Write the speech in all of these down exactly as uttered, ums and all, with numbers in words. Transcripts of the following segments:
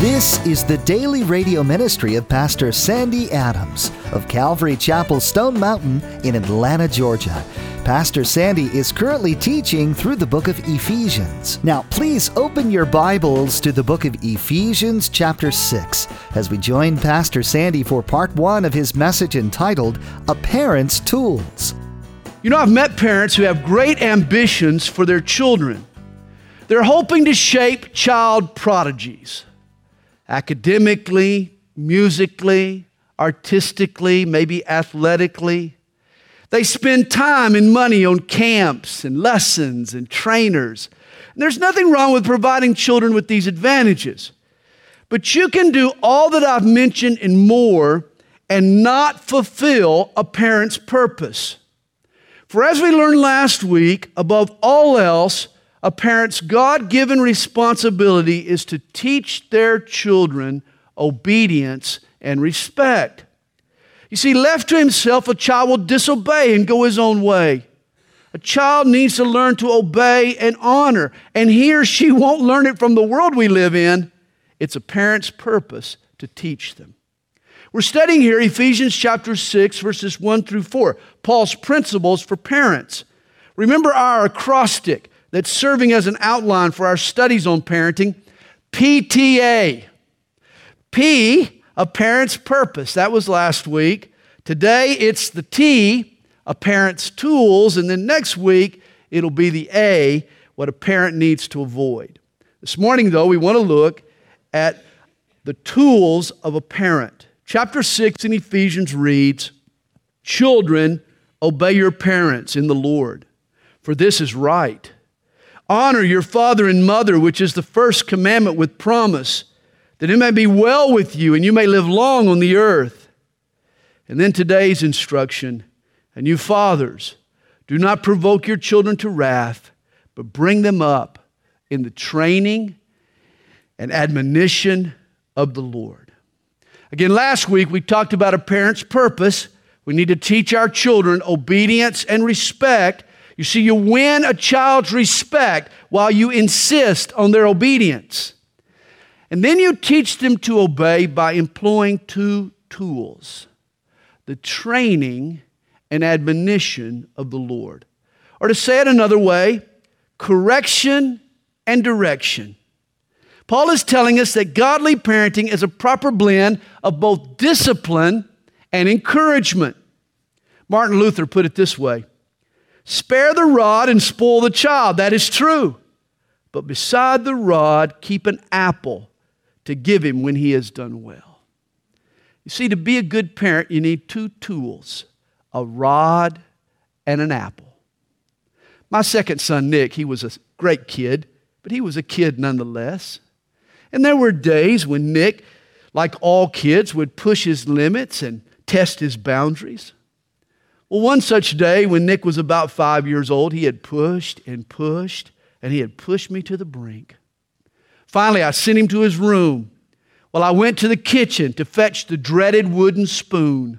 This is the daily radio ministry of Pastor Sandy Adams of Calvary Chapel, Stone Mountain in Atlanta, Georgia. Pastor Sandy is currently teaching through the book of Ephesians. Now, please open your Bibles to the book of Ephesians chapter six as we join Pastor Sandy for part one of his message entitled, A Parent's Tools. You know, I've met parents who have great ambitions for their children. They're hoping to shape child prodigies. Academically, musically, artistically, maybe athletically. They spend time and money on camps and lessons and trainers. And there's nothing wrong with providing children with these advantages. But you can do all that I've mentioned and more and not fulfill a parent's purpose. For as we learned last week, above all else, a parent's God-given responsibility is to teach their children obedience and respect. You see, left to himself, a child will disobey and go his own way. A child needs to learn to obey and honor, and he or she won't learn it from the world we live in. It's a parent's purpose to teach them. We're studying here Ephesians chapter six, verses one through four, Paul's principles for parents. Remember our acrostic that's serving as an outline for our studies on parenting, P T A. P, a parent's purpose. That was last week. Today, it's the T, a parent's tools. And then next week, it'll be the A, what a parent needs to avoid. This morning, though, we want to look at the tools of a parent. Chapter six in Ephesians reads, "Children, obey your parents in the Lord, for this is right. Honor your father and mother, which is the first commandment with promise, that it may be well with you and you may live long on the earth." And then today's instruction, "And you fathers, do not provoke your children to wrath, but bring them up in the training and admonition of the Lord." Again, last week we talked about a parent's purpose. We need to teach our children obedience and respect. You see, you win a child's respect while you insist on their obedience. And then you teach them to obey by employing two tools: the training and admonition of the Lord. Or to say it another way, correction and direction. Paul is telling us that godly parenting is a proper blend of both discipline and encouragement. Martin Luther put it this way: "Spare the rod and spoil the child." That is true. But beside the rod, keep an apple to give him when he has done well. You see, to be a good parent, you need two tools: a rod and an apple. My second son, Nick, he was a great kid, but he was a kid nonetheless. And there were days when Nick, like all kids, would push his limits and test his boundaries. Well, one such day when Nick was about five years old, he had pushed and pushed, and he had pushed me to the brink. Finally, I sent him to his room while I went to the kitchen to fetch the dreaded wooden spoon.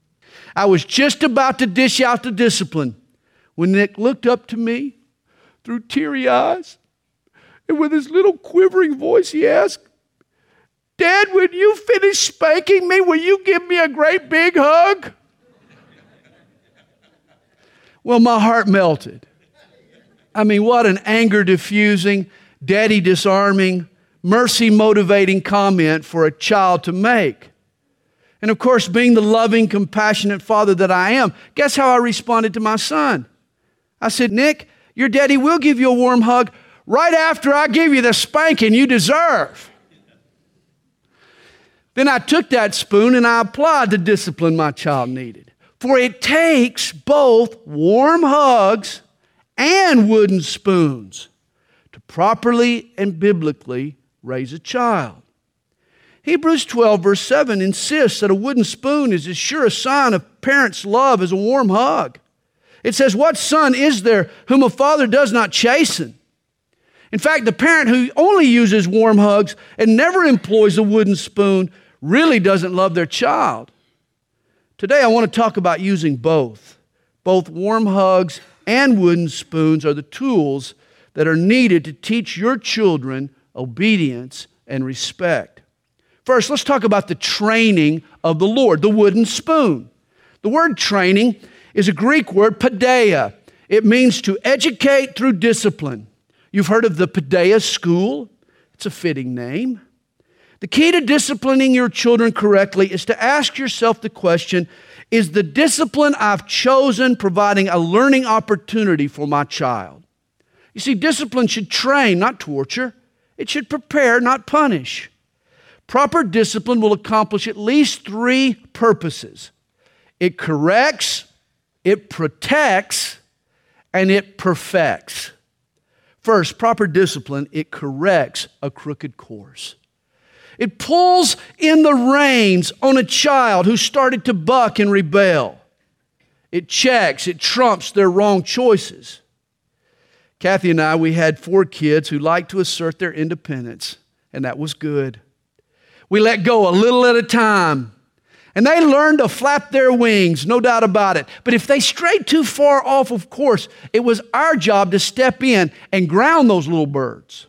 I was just about to dish out the discipline when Nick looked up to me through teary eyes, and with his little quivering voice, he asked, "Dad, when you finish spanking me, will you give me a great big hug?" Well, my heart melted. I mean, what an anger-diffusing, daddy-disarming, mercy-motivating comment for a child to make. And of course, being the loving, compassionate father that I am, guess how I responded to my son? I said, "Nick, your daddy will give you a warm hug right after I give you the spanking you deserve." Then I took that spoon and I applied the discipline my child needed. For it takes both warm hugs and wooden spoons to properly and biblically raise a child. Hebrews twelve, verse seven insists that a wooden spoon is as sure a sign of parents' love as a warm hug. It says, "What son is there whom a father does not chasten?" In fact, the parent who only uses warm hugs and never employs a wooden spoon really doesn't love their child. Today, I want to talk about using both. Both warm hugs and wooden spoons are the tools that are needed to teach your children obedience and respect. First, let's talk about the training of the Lord, the wooden spoon. The word training is a Greek word, paideia. It means to educate through discipline. You've heard of the Paideia School. It's a fitting name. The key to disciplining your children correctly is to ask yourself the question, is the discipline I've chosen providing a learning opportunity for my child? You see, discipline should train, not torture. It should prepare, not punish. Proper discipline will accomplish at least three purposes. It corrects, it protects, and it perfects. First, proper discipline, it corrects a crooked course. It pulls in the reins on a child who started to buck and rebel. It checks, it trumps their wrong choices. Kathy and I, we had four kids who liked to assert their independence, and that was good. We let go a little at a time. And they learned to flap their wings, no doubt about it. But if they strayed too far off of course, it was our job to step in and ground those little birds.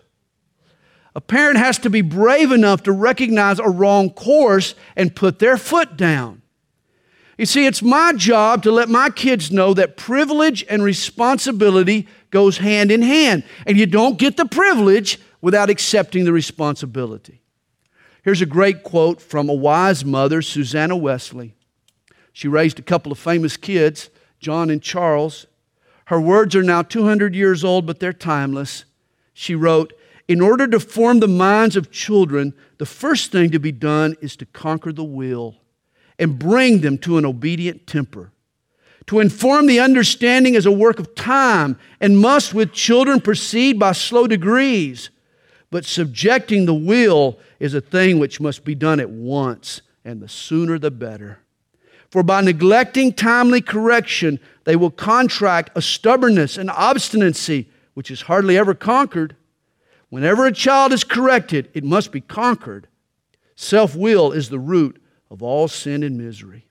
A parent has to be brave enough to recognize a wrong course and put their foot down. You see, it's my job to let my kids know that privilege and responsibility goes hand in hand. And you don't get the privilege without accepting the responsibility. Here's a great quote from a wise mother, Susanna Wesley. She raised a couple of famous kids, John and Charles. Her words are now two hundred years old, but they're timeless. She wrote, "In order to form the minds of children, the first thing to be done is to conquer the will and bring them to an obedient temper. To inform the understanding is a work of time and must with children proceed by slow degrees. But subjecting the will is a thing which must be done at once, and the sooner the better. For by neglecting timely correction, they will contract a stubbornness and obstinacy which is hardly ever conquered. Whenever a child is corrected, it must be conquered. Self-will is the root of all sin and misery."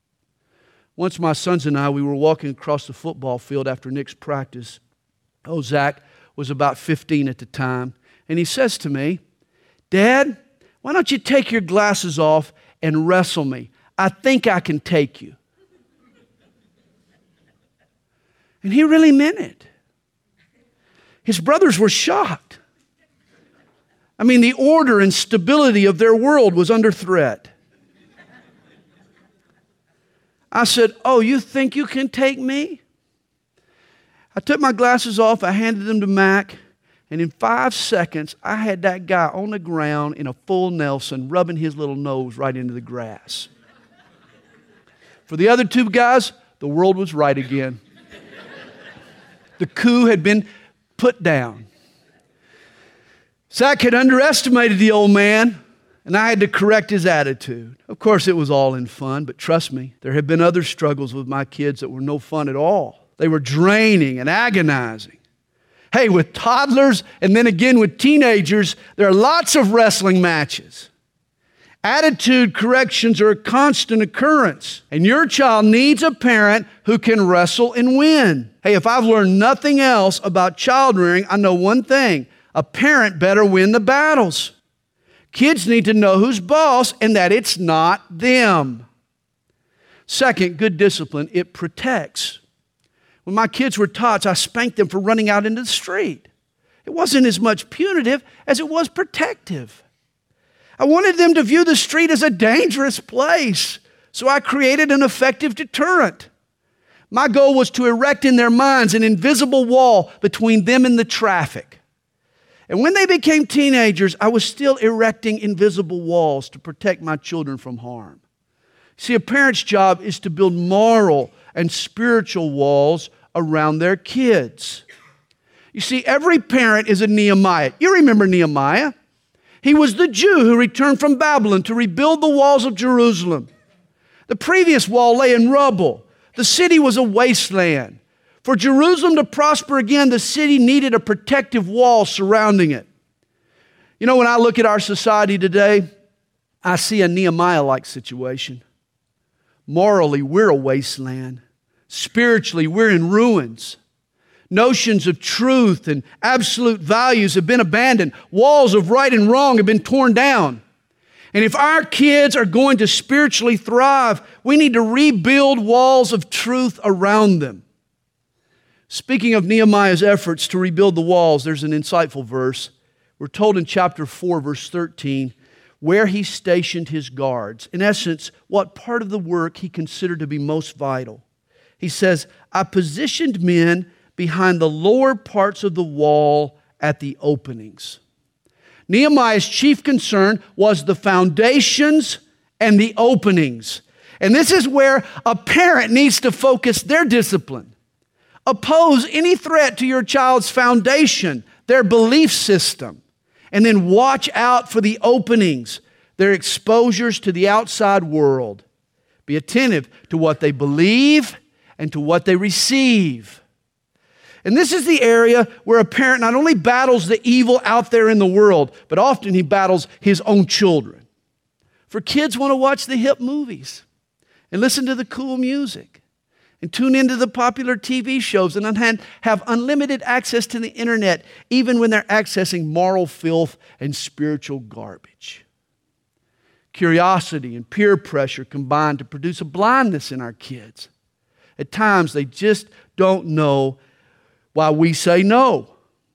Once my sons and I, we were walking across the football field after Nick's practice. Oh, Zach was about fifteen at the time. And he says to me, "Dad, why don't you take your glasses off and wrestle me? I think I can take you." And he really meant it. His brothers were shocked. I mean, the order and stability of their world was under threat. I said, "Oh, you think you can take me?" I took my glasses off, I handed them to Mac. And in five seconds, I had that guy on the ground in a full Nelson, rubbing his little nose right into the grass. For the other two guys, the world was right again. The coup had been put down. Zach had underestimated the old man, and I had to correct his attitude. Of course, it was all in fun, but trust me, there had been other struggles with my kids that were no fun at all. They were draining and agonizing. Hey, with toddlers and then again with teenagers, there are lots of wrestling matches. Attitude corrections are a constant occurrence, and your child needs a parent who can wrestle and win. Hey, if I've learned nothing else about child rearing, I know one thing. A parent better win the battles. Kids need to know who's boss and that it's not them. Second, good discipline, it protects. When my kids were tots, I spanked them for running out into the street. It wasn't as much punitive as it was protective. I wanted them to view the street as a dangerous place, so I created an effective deterrent. My goal was to erect in their minds an invisible wall between them and the traffic. And when they became teenagers, I was still erecting invisible walls to protect my children from harm. See, a parent's job is to build moral and spiritual walls around their kids. You see, every parent is a Nehemiah. You remember Nehemiah? He was the Jew who returned from Babylon to rebuild the walls of Jerusalem. The previous wall lay in rubble. The city was a wasteland. For Jerusalem to prosper again, the city needed a protective wall surrounding it. You know, when I look at our society today, I see a Nehemiah-like situation. Morally, we're a wasteland. Spiritually, we're in ruins. Notions of truth and absolute values have been abandoned. Walls of right and wrong have been torn down. And if our kids are going to spiritually thrive, we need to rebuild walls of truth around them. Speaking of Nehemiah's efforts to rebuild the walls, there's an insightful verse. We're told in chapter four, verse thirteen, where he stationed his guards. In essence, what part of the work he considered to be most vital. He says, I positioned men behind the lower parts of the wall at the openings. Nehemiah's chief concern was the foundations and the openings. And this is where a parent needs to focus their discipline. Oppose any threat to your child's foundation, their belief system, and then watch out for the openings, their exposures to the outside world. Be attentive to what they believe and to what they receive. And this is the area where a parent not only battles the evil out there in the world, but often he battles his own children. For kids want to watch the hip movies and listen to the cool music and tune into the popular T V shows and have unlimited access to the internet, even when they're accessing moral filth and spiritual garbage. Curiosity and peer pressure combine to produce a blindness in our kids. At times, they just don't know why we say no.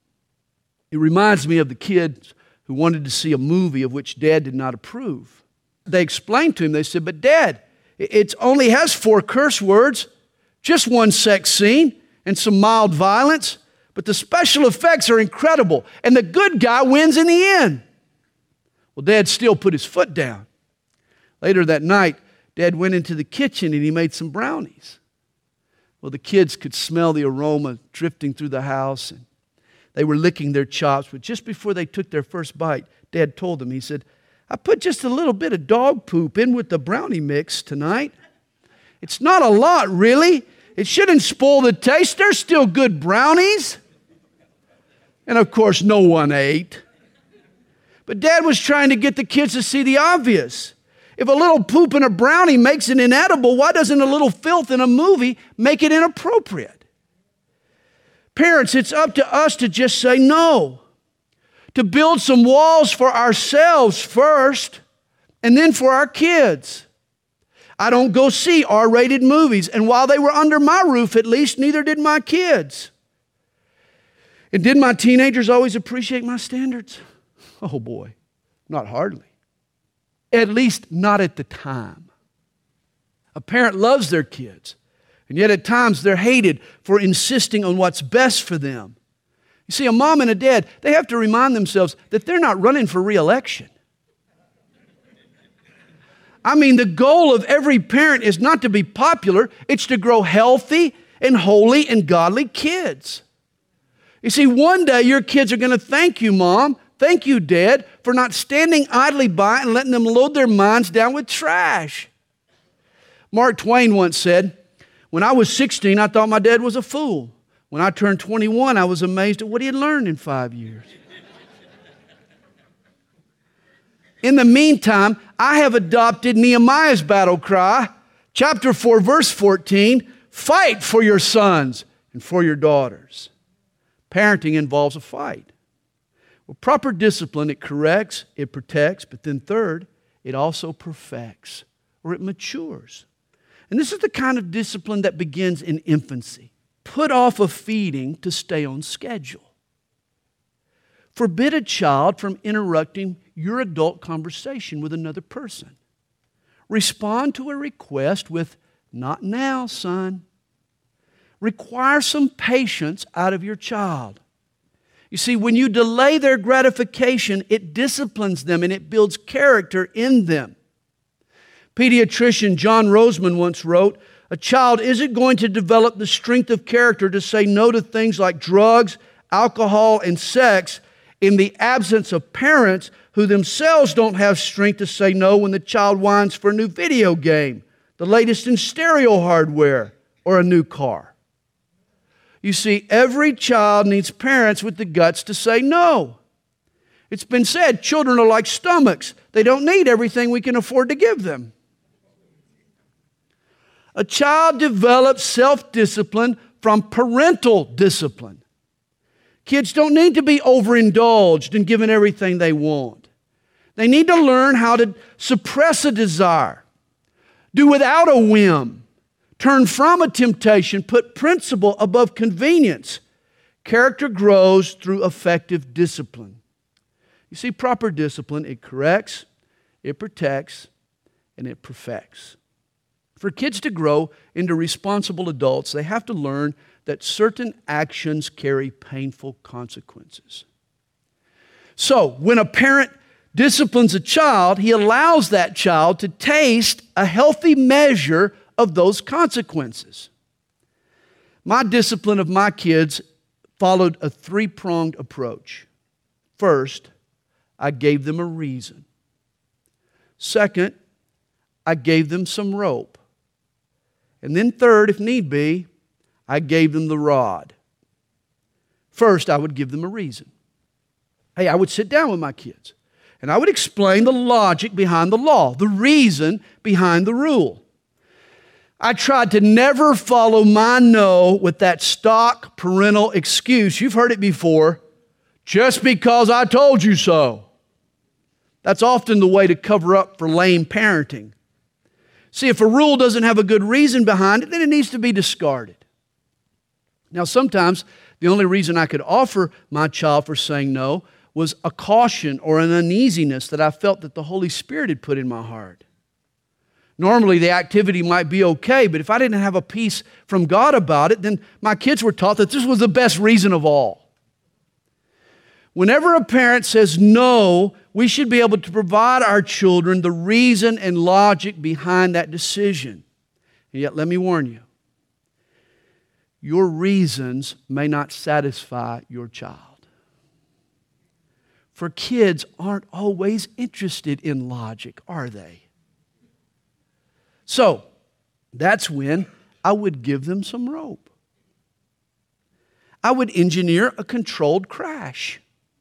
It reminds me of the kids who wanted to see a movie of which Dad did not approve. They explained to him, they said, but Dad, it only has four curse words, just one sex scene and some mild violence, but the special effects are incredible and the good guy wins in the end. Well, Dad still put his foot down. Later that night, Dad went into the kitchen and he made some brownies. Well, the kids could smell the aroma drifting through the house, and they were licking their chops. But just before they took their first bite, Dad told them, he said, I put just a little bit of dog poop in with the brownie mix tonight. It's not a lot, really. It shouldn't spoil the taste. They're still good brownies. And of course, no one ate. But Dad was trying to get the kids to see the obvious. If a little poop in a brownie makes it inedible, why doesn't a little filth in a movie make it inappropriate? Parents, it's up to us to just say no, to build some walls for ourselves first, and then for our kids. I don't go see R-rated movies, and while they were under my roof at least, neither did my kids. And did my teenagers always appreciate my standards? Oh boy, not hardly. At least not at the time. A parent loves their kids, and yet at times they're hated for insisting on what's best for them. You see, a mom and a dad, they have to remind themselves that they're not running for re-election. I mean, the goal of every parent is not to be popular, it's to grow healthy and holy and godly kids. You see, one day your kids are going to thank you, Mom, thank you, Dad, for not standing idly by and letting them load their minds down with trash. Mark Twain once said, when I was sixteen, I thought my dad was a fool. When I turned twenty-one, I was amazed at what he had learned in five years. In the meantime, I have adopted Nehemiah's battle cry, chapter four, verse fourteen, fight for your sons and for your daughters. Parenting involves a fight. Well, proper discipline, it corrects, it protects, but then third, it also perfects, or it matures. And this is the kind of discipline that begins in infancy. Put off a feeding to stay on schedule. Forbid a child from interrupting your adult conversation with another person. Respond to a request with, not now, son. Require some patience out of your child. You see, when you delay their gratification, it disciplines them and it builds character in them. Pediatrician John Roseman once wrote, a child isn't going to develop the strength of character to say no to things like drugs, alcohol, and sex in the absence of parents who themselves don't have strength to say no when the child whines for a new video game, the latest in stereo hardware, or a new car. You see, every child needs parents with the guts to say no. It's been said, children are like stomachs. They don't need everything we can afford to give them. A child develops self-discipline from parental discipline. Kids don't need to be overindulged and given everything they want. They need to learn how to suppress a desire, do without a whim, turn from a temptation, put principle above convenience. Character grows through effective discipline. You see, proper discipline, it corrects, it protects, and it perfects. For kids to grow into responsible adults, they have to learn that certain actions carry painful consequences. So, when a parent disciplines a child, he allows that child to taste a healthy measure of those consequences. My discipline of my kids followed a three-pronged approach. First, I gave them a reason. Second, I gave them some rope. And then third, if need be, I gave them the rod. First, I would give them a reason. Hey, I would sit down with my kids and I would explain the logic behind the law, the reason behind the rule. I tried to never follow my no with that stock parental excuse. You've heard it before. Just because I told you so. That's often the way to cover up for lame parenting. See, if a rule doesn't have a good reason behind it, then it needs to be discarded. Now, sometimes the only reason I could offer my child for saying no was a caution or an uneasiness that I felt that the Holy Spirit had put in my heart. Normally, the activity might be okay, but if I didn't have a peace from God about it, then my kids were taught that this was the best reason of all. Whenever a parent says no, we should be able to provide our children the reason and logic behind that decision. And yet, let me warn you, your reasons may not satisfy your child. For kids aren't always interested in logic, are they? So, that's when I would give them some rope. I would engineer a controlled crash.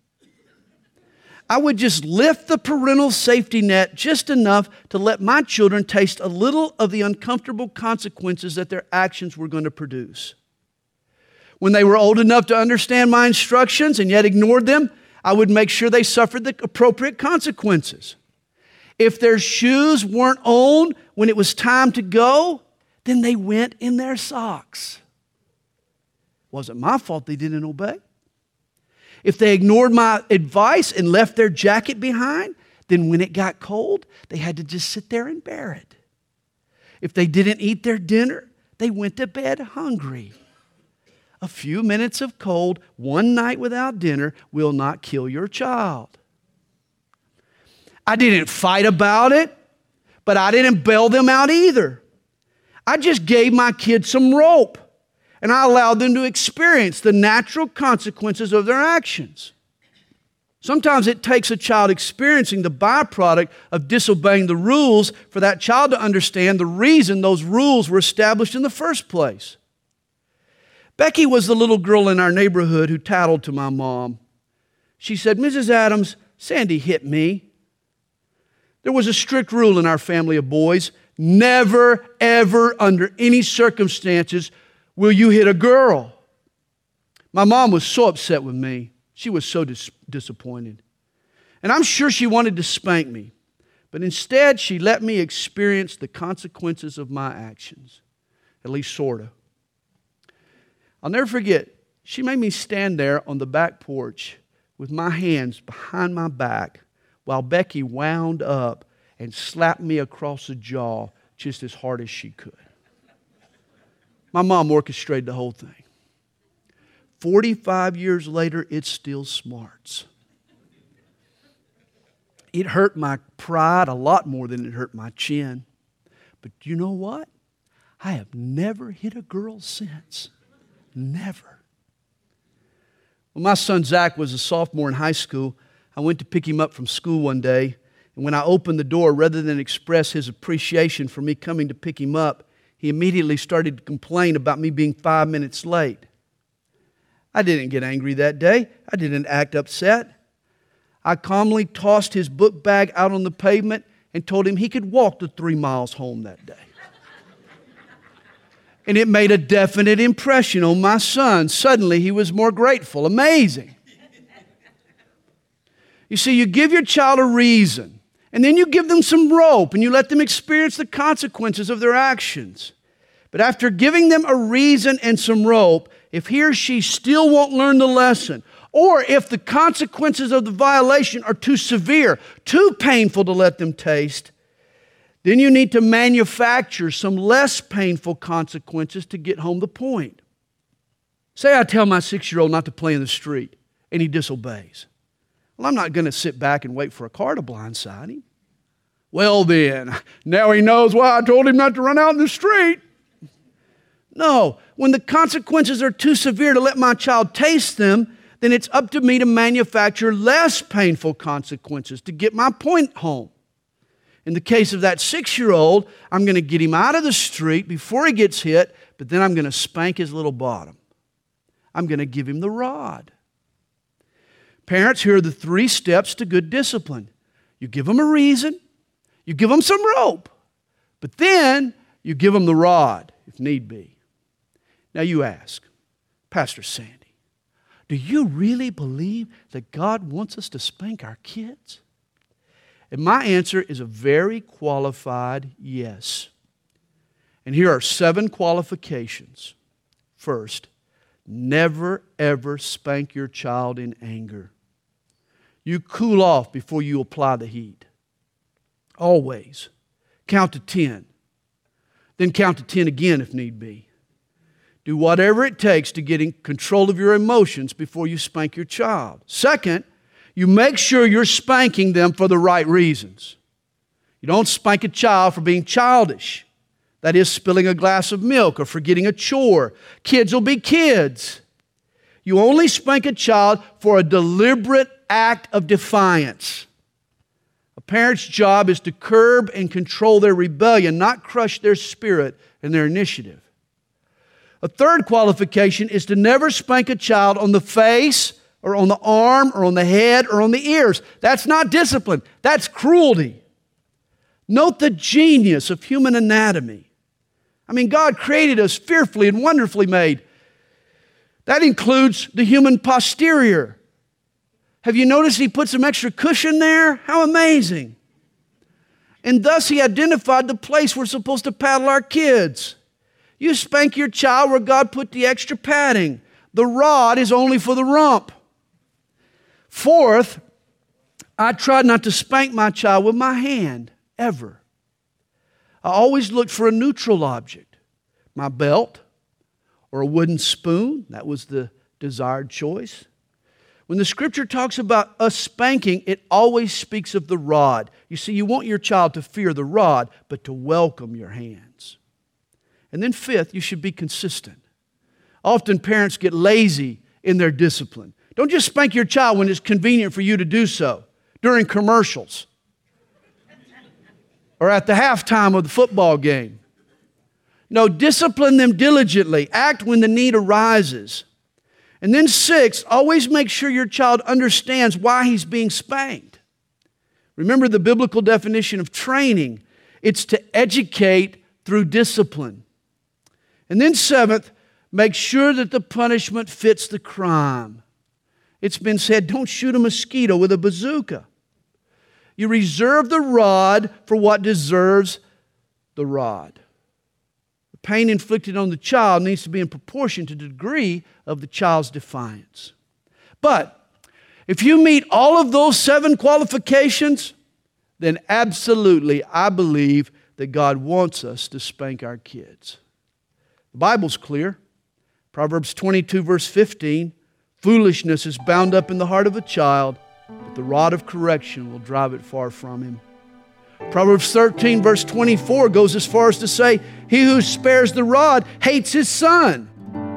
I would just lift the parental safety net just enough to let my children taste a little of the uncomfortable consequences that their actions were going to produce. When they were old enough to understand my instructions and yet ignored them, I would make sure they suffered the appropriate consequences. If their shoes weren't on when it was time to go, then they went in their socks. Wasn't my fault they didn't obey. If they ignored my advice and left their jacket behind, then when it got cold, they had to just sit there and bear it. If they didn't eat their dinner, they went to bed hungry. A few minutes of cold, one night without dinner, will not kill your child. I didn't fight about it, but I didn't bail them out either. I just gave my kids some rope, and I allowed them to experience the natural consequences of their actions. Sometimes it takes a child experiencing the byproduct of disobeying the rules for that child to understand the reason those rules were established in the first place. Becky was the little girl in our neighborhood who tattled to my mom. She said, "Missus Adams, Sandy hit me." There was a strict rule in our family of boys. Never, ever, under any circumstances, will you hit a girl. My mom was so upset with me. She was so dis- disappointed. And I'm sure she wanted to spank me. But instead, she let me experience the consequences of my actions. At least sort of. I'll never forget, she made me stand there on the back porch with my hands behind my back while Becky wound up and slapped me across the jaw just as hard as she could. My mom orchestrated the whole thing. forty-five years later, it still smarts. It hurt my pride a lot more than it hurt my chin. But you know what? I have never hit a girl since. Never. When my son Zach was a sophomore in high school, I went to pick him up from school one day. And when I opened the door, rather than express his appreciation for me coming to pick him up, he immediately started to complain about me being five minutes late. I didn't get angry that day. I didn't act upset. I calmly tossed his book bag out on the pavement and told him he could walk the three miles home that day. And it made a definite impression on my son. Suddenly, he was more grateful. Amazing. You see, you give your child a reason, and then you give them some rope, and you let them experience the consequences of their actions. But after giving them a reason and some rope, if he or she still won't learn the lesson, or if the consequences of the violation are too severe, too painful to let them taste, then you need to manufacture some less painful consequences to get home the point. Say I tell my six-year-old not to play in the street, and he disobeys. Well, I'm not going to sit back and wait for a car to blindside him. Well then, now he knows why I told him not to run out in the street. No, when the consequences are too severe to let my child taste them, then it's up to me to manufacture less painful consequences to get my point home. In the case of that six-year-old, I'm going to get him out of the street before he gets hit, but then I'm going to spank his little bottom. I'm going to give him the rod. Parents, here are the three steps to good discipline. You give them a reason, you give them some rope, but then you give them the rod if need be. Now you ask, Pastor Sandy, do you really believe that God wants us to spank our kids? And my answer is a very qualified yes. And here are seven qualifications. First, never ever spank your child in anger. You cool off before you apply the heat. Always. Count to ten. Then count to ten again if need be. Do whatever it takes to get in control of your emotions before you spank your child. Second, you make sure you're spanking them for the right reasons. You don't spank a child for being childish. That is, spilling a glass of milk or forgetting a chore. Kids will be kids. You only spank a child for a deliberate act of defiance. A parent's job is to curb and control their rebellion, not crush their spirit and their initiative. A third qualification is to never spank a child on the face or on the arm or on the head or on the ears. That's not discipline. That's cruelty. Note the genius of human anatomy. I mean, God created us fearfully and wonderfully made. That includes the human posterior. Have you noticed He put some extra cushion there? How amazing. And thus He identified the place we're supposed to paddle our kids. You spank your child where God put the extra padding. The rod is only for the rump. Fourth, I tried not to spank my child with my hand, ever. I always looked for a neutral object. My belt or a wooden spoon, that was the desired choice. When the Scripture talks about us spanking, it always speaks of the rod. You see, you want your child to fear the rod, but to welcome your hands. And then fifth, you should be consistent. Often parents get lazy in their discipline. Don't just spank your child when it's convenient for you to do so, during commercials, or at the halftime of the football game. No, discipline them diligently. Act when the need arises. And then sixth, always make sure your child understands why he's being spanked. Remember the biblical definition of training. It's to educate through discipline. And then seventh, make sure that the punishment fits the crime. It's been said, don't shoot a mosquito with a bazooka. You reserve the rod for what deserves the rod. The pain inflicted on the child needs to be in proportion to the degree of the child's defiance. But if you meet all of those seven qualifications, then absolutely I believe that God wants us to spank our kids. The Bible's clear. Proverbs twenty-two, verse fifteen, foolishness is bound up in the heart of a child, but the rod of correction will drive it far from him. Proverbs thirteen, verse twenty-four goes as far as to say, he who spares the rod hates his son.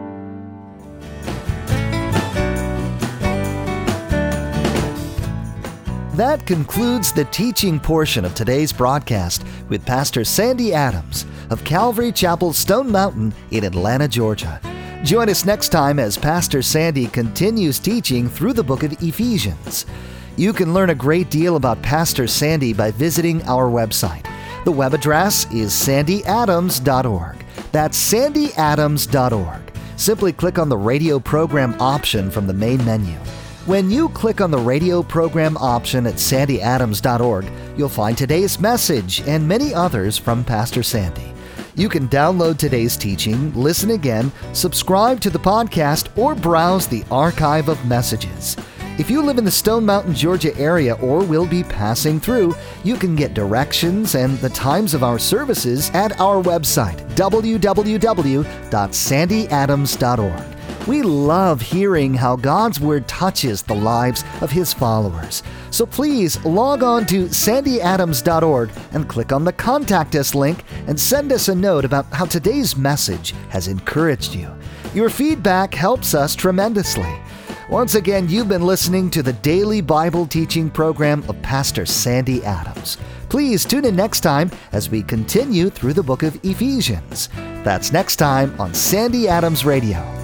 That concludes the teaching portion of today's broadcast with Pastor Sandy Adams of Calvary Chapel, Stone Mountain in Atlanta, Georgia. Join us next time as Pastor Sandy continues teaching through the book of Ephesians. You can learn a great deal about Pastor Sandy by visiting our website. The web address is sandy adams dot org. That's sandy adams dot org. Simply click on the radio program option from the main menu. When you click on the radio program option at sandy adams dot org, you'll find today's message and many others from Pastor Sandy. You can download today's teaching, listen again, subscribe to the podcast, or browse the archive of messages. If you live in the Stone Mountain, Georgia area or will be passing through, you can get directions and the times of our services at our website, w w w dot sandy adams dot org. We love hearing how God's Word touches the lives of His followers. So please log on to sandy adams dot org and click on the Contact Us link and send us a note about how today's message has encouraged you. Your feedback helps us tremendously. Once again, you've been listening to the daily Bible teaching program of Pastor Sandy Adams. Please tune in next time as we continue through the book of Ephesians. That's next time on Sandy Adams Radio.